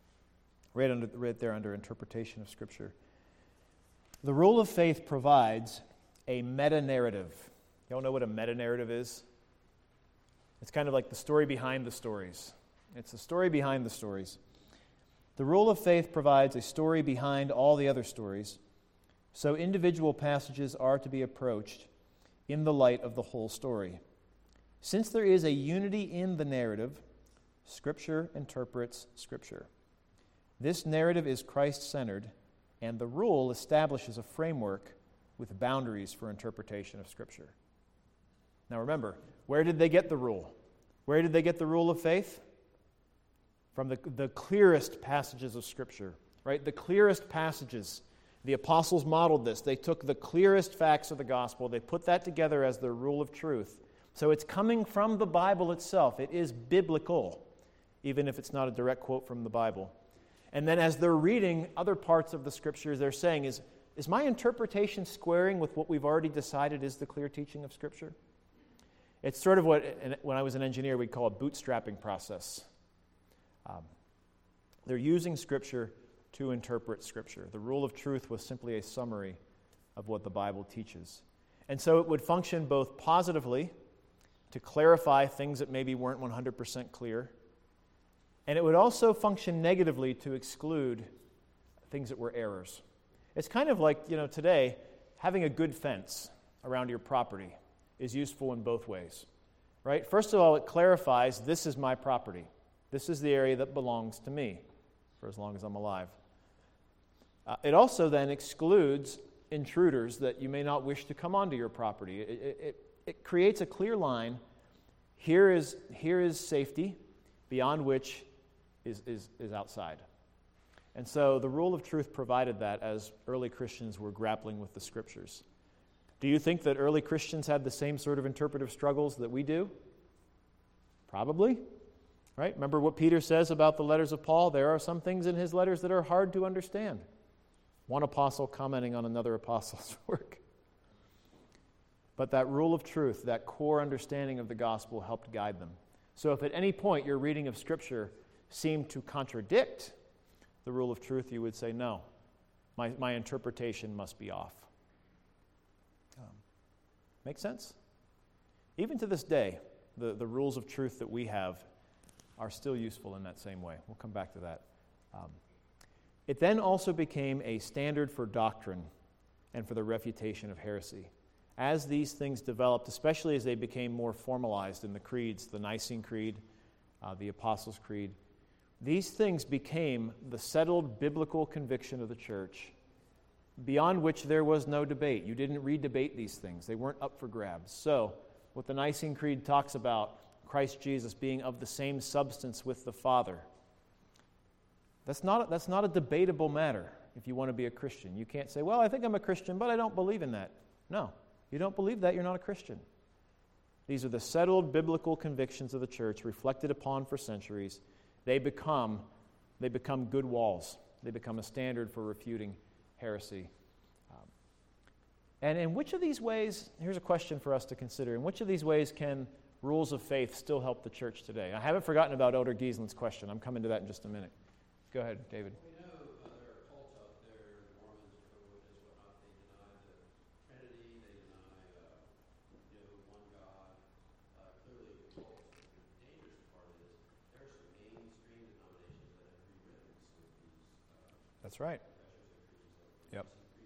right there under interpretation of Scripture. The rule of faith provides a meta-narrative. You all know what a meta-narrative is? It's kind of like the story behind the stories. It's the story behind the stories. The rule of faith provides a story behind all the other stories, so individual passages are to be approached in the light of the whole story. Since there is a unity in the narrative, Scripture interprets Scripture. This narrative is Christ-centered, and the rule establishes a framework with boundaries for interpretation of Scripture. Now remember, where did they get the rule? Where did they get the rule of faith? From the clearest passages of Scripture, right? The clearest passages. The apostles modeled this. They took the clearest facts of the gospel. They put that together as their rule of truth. So it's coming from the Bible itself. It is biblical, even if it's not a direct quote from the Bible. And then as they're reading other parts of the Scriptures, they're saying, is my interpretation squaring with what we've already decided is the clear teaching of Scripture? It's sort of what, when I was an engineer, we'd call a bootstrapping process. They're using Scripture to interpret Scripture. The rule of truth was simply a summary of what the Bible teaches. And so it would function both positively to clarify things that maybe weren't 100% clear, and it would also function negatively to exclude things that were errors. It's kind of like, today, having a good fence around your property is useful in both ways, right? First of all, it clarifies this is my property. This is the area that belongs to me for as long as I'm alive. It also then excludes intruders that you may not wish to come onto your property. It creates a clear line. Here is safety, beyond which is outside. And so the rule of truth provided that as early Christians were grappling with the Scriptures. Do you think that early Christians had the same sort of interpretive struggles that we do? Probably. Right? Remember what Peter says about the letters of Paul? There are some things in his letters that are hard to understand. One apostle commenting on another apostle's work. But that rule of truth, that core understanding of the gospel helped guide them. So if at any point your reading of Scripture seemed to contradict the rule of truth, you would say, no, my interpretation must be off. Make sense? Even to this day, the rules of truth that we have are still useful in that same way. We'll come back to that. It then also became a standard for doctrine and for the refutation of heresy. As these things developed, especially as they became more formalized in the creeds, the Nicene Creed, the Apostles' Creed, these things became the settled biblical conviction of the church, beyond which there was no debate. You didn't redebate these things. They weren't up for grabs. So, what the Nicene Creed talks about, Christ Jesus being of the same substance with the Father, that's not a debatable matter if you want to be a Christian. You can't say, well, I think I'm a Christian, but I don't believe in that. No, you don't believe that, you're not a Christian. These are the settled biblical convictions of the church, reflected upon for centuries. They become good walls. They become a standard for refuting heresy. And in which of these ways, here's a question for us to consider, in which of these ways can rules of faith still help the church today? I haven't forgotten about Elder Gieslin's question. I'm coming to that in just a minute. Go ahead, David. We know there are cults out there, Mormons, Jehovah's Witnesses, whatnot. They deny the Trinity. They deny, one God. Clearly, cults. The dangerous part is there are some mainstream denominations that have rewritten some of these. That's right. Yep.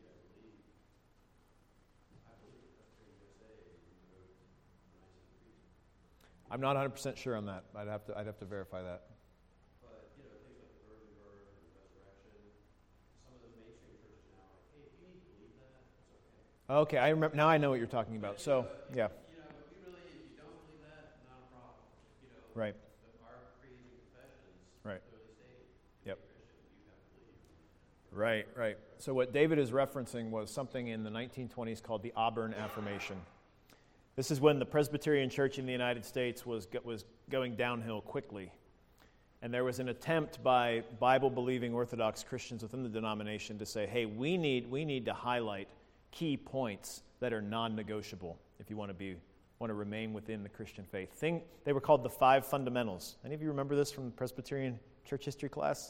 I'm not 100% sure on that. I'd have to verify that. But things like the virgin birth and resurrection, some of those mainstream churches now are like, hey, if you need to believe that, it's okay. Okay, I remember now. I know what you're talking about. So, yeah. But if you don't believe that, not a problem. Right. Our creeds and confessions Right. clearly state, Yep. Christian, you have to believe. Right. So what David is referencing was something in the 1920s called the Auburn Affirmation. This is when the Presbyterian Church in the United States was going downhill quickly. And there was an attempt by Bible-believing Orthodox Christians within the denomination to say, hey, we need to highlight key points that are non-negotiable if you want to remain within the Christian faith. They were called the 5 fundamentals. Any of you remember this from Presbyterian church history class?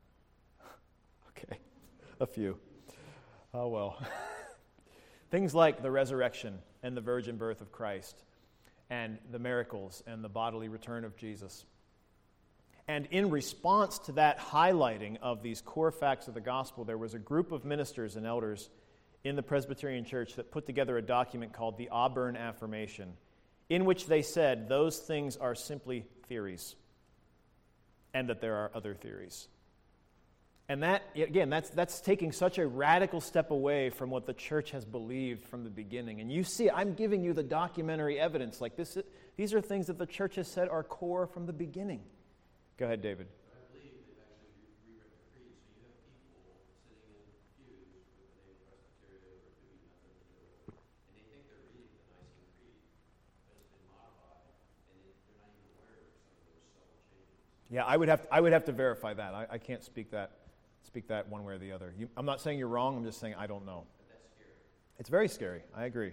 Okay, a few. Oh, well. Things like the resurrection and the virgin birth of Christ, and the miracles and the bodily return of Jesus. And in response to that highlighting of these core facts of the gospel, there was a group of ministers and elders in the Presbyterian Church that put together a document called the Auburn Affirmation, in which they said those things are simply theories, and that there are other theories. And that, again, that's taking such a radical step away from what the church has believed from the beginning. And you see, I'm giving you the documentary evidence. Like this, these are things that the church has said are core from the beginning. Go ahead, David. I believe they've actually rewritten the creed, so you have people sitting in pews with the name Presbyterian or doing nothing to do with it, and they think they're reading the Nicene Creed, but it's been modified, and they're not even aware of some of those subtle changes. Yeah, I would have to verify that. I can't speak that one way or the other. I'm not saying you're wrong. I'm just saying I don't know. But that's scary. It's very scary. I agree.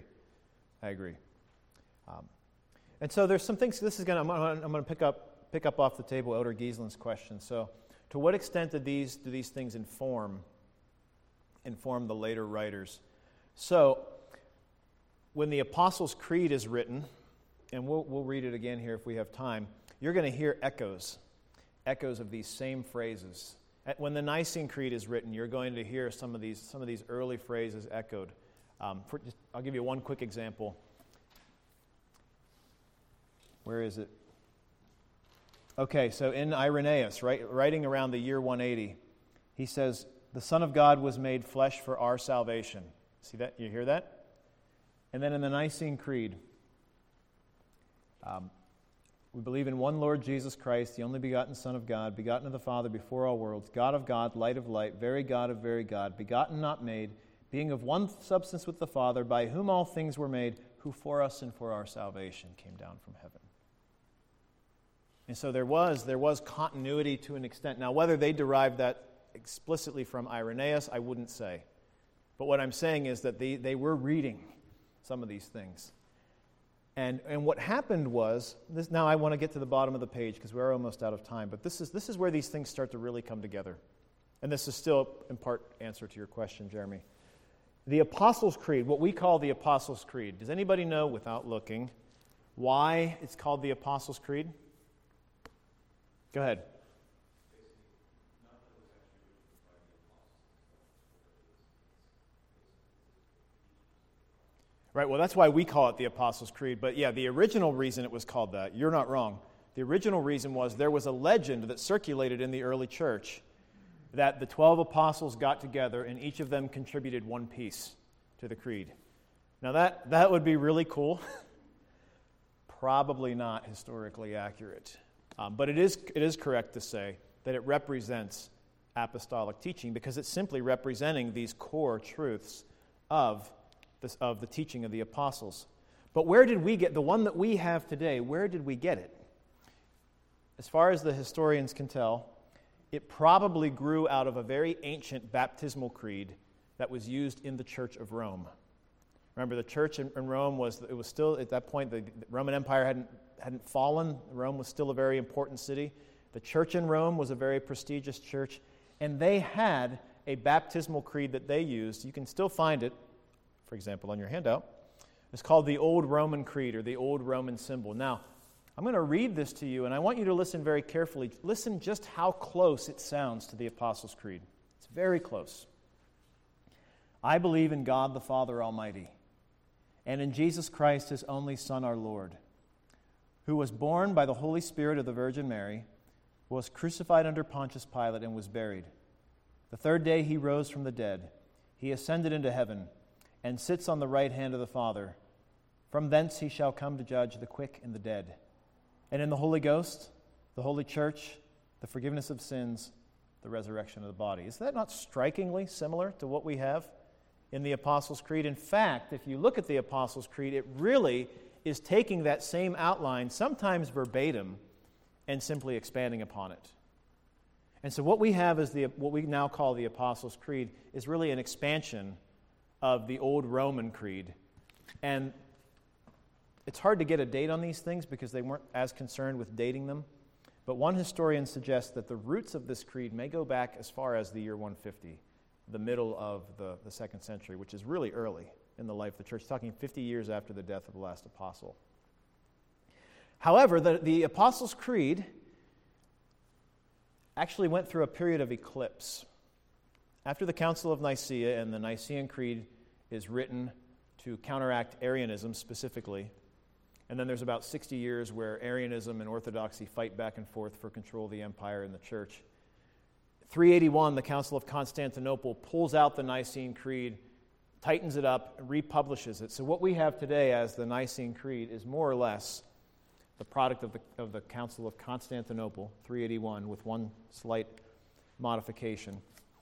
And so there's some things. I'm going to pick up off the table Elder Gieslin's question. So, to what extent do these things inform the later writers? So, when the Apostles' Creed is written, and we'll read it again here if we have time, you're going to hear echoes of these same phrases. When the Nicene Creed is written, you're going to hear some of these early phrases echoed. I'll give you one quick example. Where is it? Okay, so in Irenaeus, writing around the year 180, he says, "The Son of God was made flesh for our salvation." See that? You hear that? And then in the Nicene Creed, we believe in one Lord Jesus Christ, the only begotten Son of God, begotten of the Father before all worlds, God of God, light of light, very God of very God, begotten, not made, being of one substance with the Father, by whom all things were made, who for us and for our salvation came down from heaven. And so there was continuity to an extent. Now, whether they derived that explicitly from Irenaeus, I wouldn't say. But what I'm saying is that they were reading some of these things. And what happened was, now I want to get to the bottom of the page because we're almost out of time, but this is where these things start to really come together. And this is still, in part, answer to your question, Jeremy. The Apostles' Creed, what we call the Apostles' Creed. Does anybody know, without looking, why it's called the Apostles' Creed? Go ahead. Right, well, that's why we call it the Apostles' Creed. But yeah, the original reason it was called that, you're not wrong. The original reason was there was a legend that circulated in the early church that the 12 apostles got together and each of them contributed one piece to the creed. Now that would be really cool. Probably not historically accurate. But it is correct to say that it represents apostolic teaching because it's simply representing these core truths of the teaching of the apostles. But where did we get the one that we have today? Where did we get it? As far as the historians can tell, it probably grew out of a very ancient baptismal creed that was used in the Church of Rome. Remember, the church in Rome was still, at that point, the Roman Empire hadn't fallen. Rome was still a very important city. The church in Rome was a very prestigious church, and they had a baptismal creed that they used. You can still find it, for example, on your handout. It's called the Old Roman Creed, or the Old Roman Symbol. Now, I'm going to read this to you, and I want you to listen very carefully. Listen just how close it sounds to the Apostles' Creed. It's very close. "I believe in God the Father Almighty, and in Jesus Christ, His only Son, our Lord, who was born by the Holy Spirit of the Virgin Mary, was crucified under Pontius Pilate, and was buried. The third day He rose from the dead. He ascended into heaven, and sits on the right hand of the Father. From thence He shall come to judge the quick and the dead. And in the Holy Ghost, the Holy Church, the forgiveness of sins, the resurrection of the body." Is that not strikingly similar to what we have in the Apostles' Creed? In fact, if you look at the Apostles' Creed, it really is taking that same outline, sometimes verbatim, and simply expanding upon it. And so what we have is what we now call the Apostles' Creed is really an expansion of the Old Roman Creed. And it's hard to get a date on these things because they weren't as concerned with dating them. But one historian suggests that the roots of this creed may go back as far as the year 150, the middle of the 2nd century, which is really early in the life of the church, talking 50 years after the death of the last apostle. However, the Apostles' Creed actually went through a period of eclipse. After the Council of Nicaea, and the Nicene Creed is written to counteract Arianism specifically, and then there's about 60 years where Arianism and Orthodoxy fight back and forth for control of the empire and the church. 381, the Council of Constantinople pulls out the Nicene Creed, tightens it up, and republishes it. So what we have today as the Nicene Creed is more or less the product of the Council of Constantinople, 381, with one slight modification.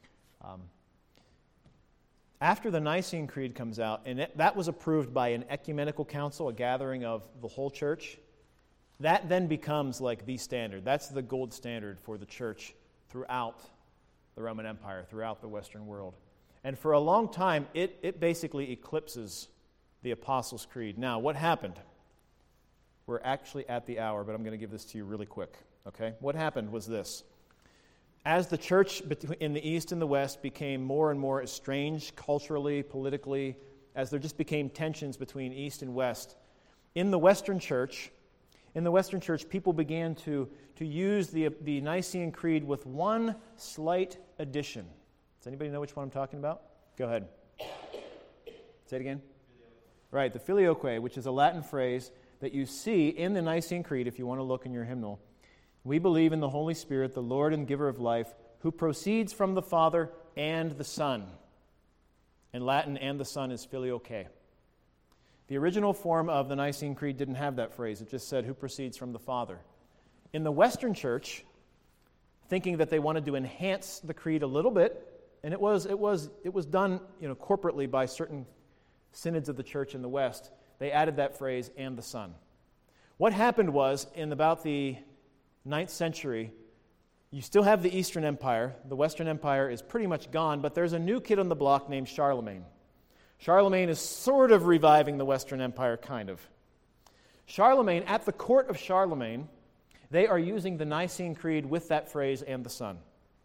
After the Nicene Creed comes out, and that was approved by an ecumenical council, a gathering of the whole church, that then becomes like the standard. That's the gold standard for the church throughout the Roman Empire, throughout the Western world. And for a long time, it basically eclipses the Apostles' Creed. Now, what happened? We're actually at the hour, but I'm going to give this to you really quick. Okay? What happened was this. As the church in the East and the West became more and more estranged culturally, politically, as there just became tensions between East and West, in the Western church, people began to use the Nicene Creed with one slight addition. Does anybody know which one I'm talking about? Go ahead. Say it again. Right, the filioque, which is a Latin phrase that you see in the Nicene Creed, if you want to look in your hymnal. We believe in the Holy Spirit, the Lord and giver of life, who proceeds from the Father and the Son. In Latin, and the Son is filioque. The original form of the Nicene Creed didn't have that phrase. It just said, who proceeds from the Father. In the Western church, thinking that they wanted to enhance the creed a little bit, and it was done, corporately by certain synods of the church in the West, they added that phrase, and the Son. What happened was, in about the 9th century, you still have the Eastern Empire. The Western Empire is pretty much gone, but there's a new kid on the block named Charlemagne. Charlemagne is sort of reviving the Western Empire, kind of. Charlemagne, at the court of Charlemagne, they are using the Nicene Creed with that phrase, and the Son.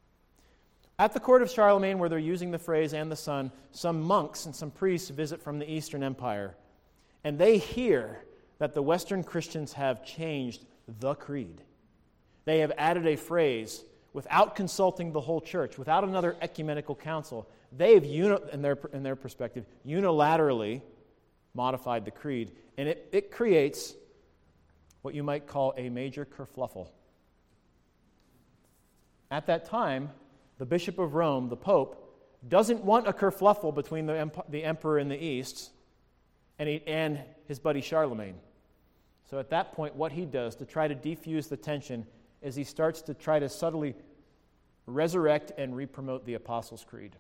At the court of Charlemagne, where they're using the phrase, and the Son, some monks and some priests visit from the Eastern Empire, and they hear that the Western Christians have changed the creed. They have added a phrase without consulting the whole church, without another ecumenical council. They've, in their perspective, unilaterally modified the creed, and it creates what you might call a major kerfluffle. At that time, the Bishop of Rome, the Pope, doesn't want a kerfluffle between the emperor in the East and his buddy Charlemagne. So at that point, what he does to try to defuse the tension is he starts to try to subtly resurrect and re-promote the Apostles' Creed.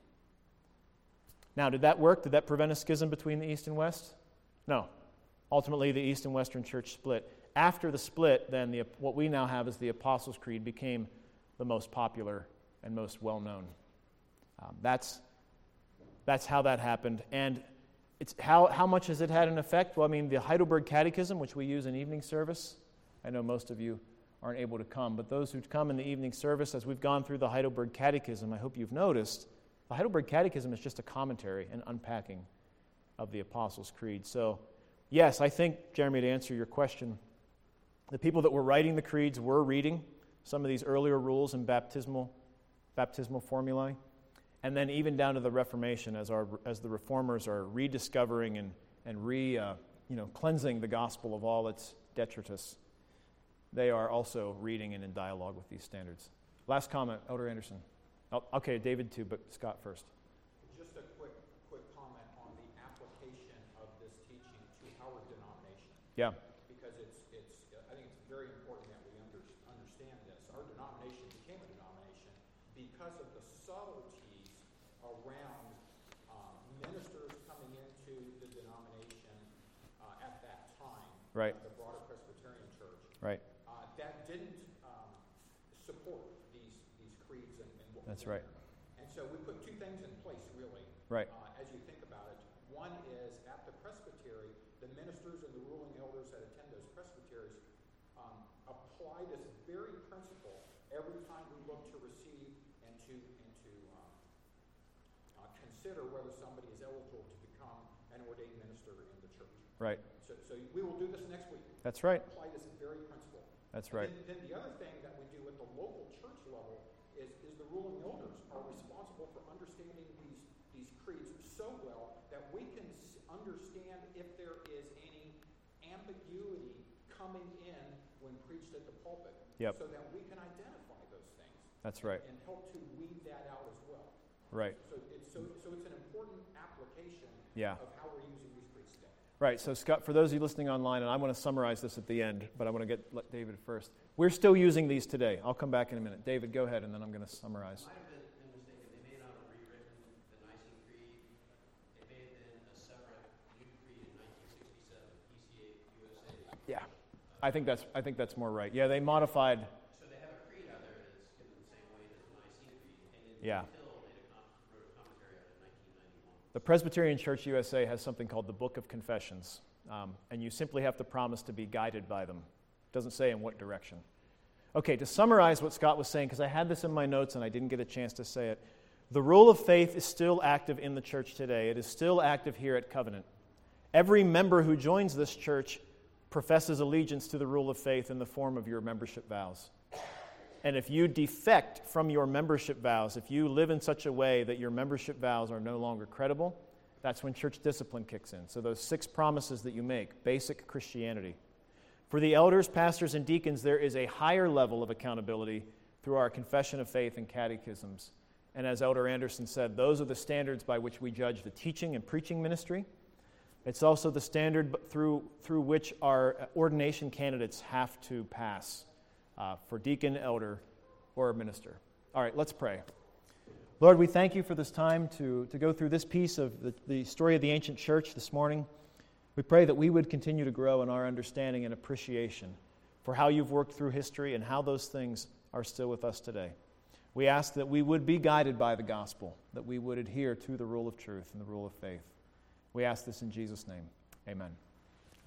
Now, did that work? Did that prevent a schism between the East and West? No. Ultimately, the East and Western church split. After the split, then what we now have as the Apostles' Creed became the most popular and most well-known. That's how that happened. And it's how much has it had an effect? Well, the Heidelberg Catechism, which we use in evening service, I know most of you aren't able to come, but those who come in the evening service, as we've gone through the Heidelberg Catechism, I hope you've noticed, the Heidelberg Catechism is just a commentary and unpacking of the Apostles' Creed. So, yes, I think, Jeremy, to answer your question, the people that were writing the creeds were reading some of these earlier rules and baptismal formulae, and then even down to the Reformation, as the Reformers are rediscovering and cleansing the gospel of all its detritus, they are also reading and in dialogue with these standards. Last comment, Elder Anderson. Oh, okay, David too, but Scott first. Just a quick comment on the application of this teaching to our denomination. Yeah. Because I think it's very important that we understand this. Our denomination became a denomination because of the subtleties around ministers coming into the denomination at that time. Right. The broader Presbyterian Church. Right. That didn't support these creeds and what That's we right. And so we put two things in place, really. Right. As you think about it. One is at the presbytery, the ministers and the ruling elders that attend those presbyteries apply this very principle every time we look to receive and to consider whether somebody is eligible to become an ordained minister in the church. Right. So we will do this next week. That's right. Apply this very principle. That's right. Then the other thing that we do at the local church level is the ruling elders are responsible for understanding these creeds so well that we can understand if there is any ambiguity coming in when preached at the pulpit. Yep. So that we can identify those things. That's right. And help to weed that out as well. Right. So it's an important application Yeah. of how we're using these creeds today. Right. So, Scott, for those of you listening online, and I want to summarize this at the end, but I want to let David first. We're still using these today. I'll come back in a minute. David, go ahead, and then I'm going to summarize. Might have been mistaken. They may not have rewritten the Nicene Creed. It may have been a separate new creed in 1967, PCA USA. Yeah. I think that's more right. Yeah, they modified. So they have a creed out there that's given the same weight as the Nicene Creed, and then Yeah. Hill wrote a commentary on it in 1991. The Presbyterian Church USA has something called the Book of Confessions, and you simply have to promise to be guided by them. It doesn't say in what direction. Okay, to summarize what Scott was saying, because I had this in my notes and I didn't get a chance to say it, the rule of faith is still active in the church today. It is still active here at Covenant. Every member who joins this church professes allegiance to the rule of faith in the form of your membership vows. And if you defect from your membership vows, if you live in such a way that your membership vows are no longer credible, that's when church discipline kicks in. So those 6 promises that you make, basic Christianity. For the elders, pastors, and deacons, there is a higher level of accountability through our confession of faith and catechisms. And as Elder Anderson said, those are the standards by which we judge the teaching and preaching ministry. It's also the standard through which our ordination candidates have to pass for deacon, elder, or minister. All right, let's pray. Lord, we thank you for this time to go through this piece of the story of the ancient church this morning. We pray that we would continue to grow in our understanding and appreciation for how you've worked through history and how those things are still with us today. We ask that we would be guided by the gospel, that we would adhere to the rule of truth and the rule of faith. We ask this in Jesus' name. Amen.